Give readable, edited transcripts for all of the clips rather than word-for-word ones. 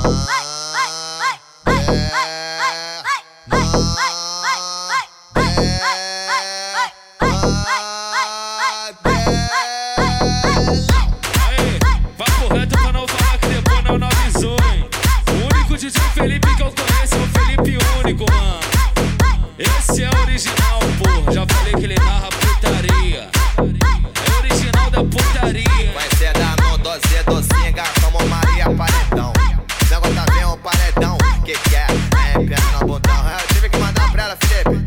Papo reto pra não falar que depois não avisou, hein? O único DJ Felipe que eu conheço é o Felipe Único, mano. Esse é original, porra. Já falei que ele narra putaria. É original da putaria. Vai ser da mão, docinha, como Maria Paredão. O negócio tá vendo o paredão. Que é? É perna no botão. Eu tive que mandar pra ela, Felipe.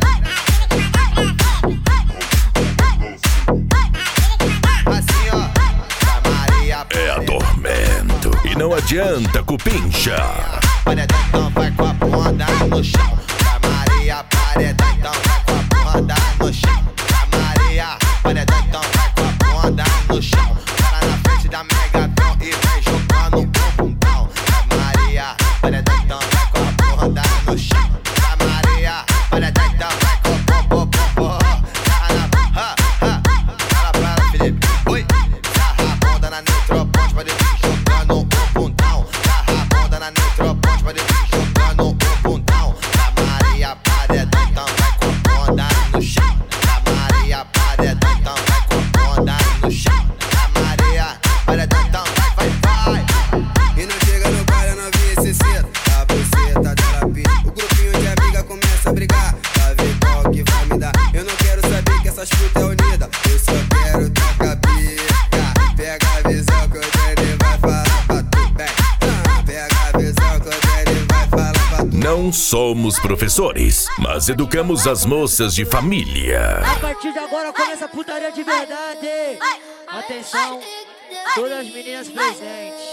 Assim, ó. Maria É adormento e não adianta cupincha. Paredão, então vai com a bunda no chão. Pra Maria Paredão, então vai com a bunda no chão. Pra Maria Paredão, então vai com a bunda no chão. Para na frente da Megatron e vem jogando um bundão. Pra Maria Paredão, então vai com a bunda no chão. Pra Maria Paredão, então vai com o popô. Fala pra ela, Felipe. Oi, sarra a bunda na Neutropont, pode vir jogando um bundão. Sarra a bunda na Neutropont, pode vir jogando um bundão. Pra Maria Paredão, então vai com a bunda no chão. Pra Maria Paredão, então vai com a bunda no chão. Pra Maria Paredão, então vai. E não chega no baile, eu não vi esse cedo. A buceta dela pisa. O grupinho de amiga começa a brigar. Pra ver qual que vai me dar. Eu não quero saber que essas putas é unida. Eu só quero tocar pica. Pega a visão que o Dani vai falar pra tu. Pega a visão que o Dani vai falar pra tu. Não somos professores, mas educamos as moças de família. A partir de agora começa a putaria de verdade. Atenção, todas as meninas presentes.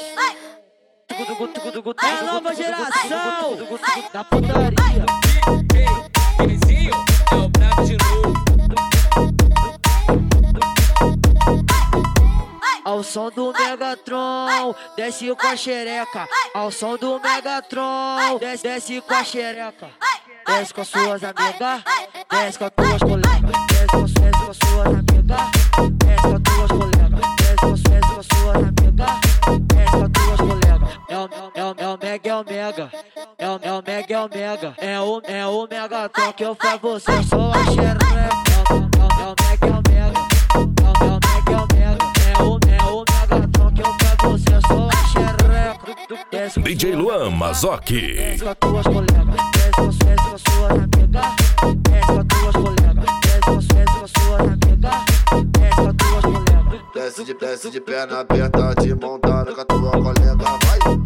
É a nova geração da putaria. Vizinho, é o brabo de novo. Ao som do Megatron, desce com a xereca. Ao som do Megatron, desce com a xereca. Desce com as suas amigas, desce com as tuas colegas. Desce com as suas amigas, desce com as tuas colegas. Desce com as suas amigas, desce com as tuas colegas. É o mega, é o mega. É o mega, é o mega. É o Megatron que eu faço você, eu sou a xereca. É o mega, é o mega. É o mega, é o mega. É o Megatron que eu faço você, eu sou a xereca. DJ Luan Mazoki. Desce com as tuas colegas, desce com as suas amigas, desce com as tuas colegas, desce com as suas amigas, desce com as tuas colegas. Desce de perna aberta, de montada com a tua colega. Vai.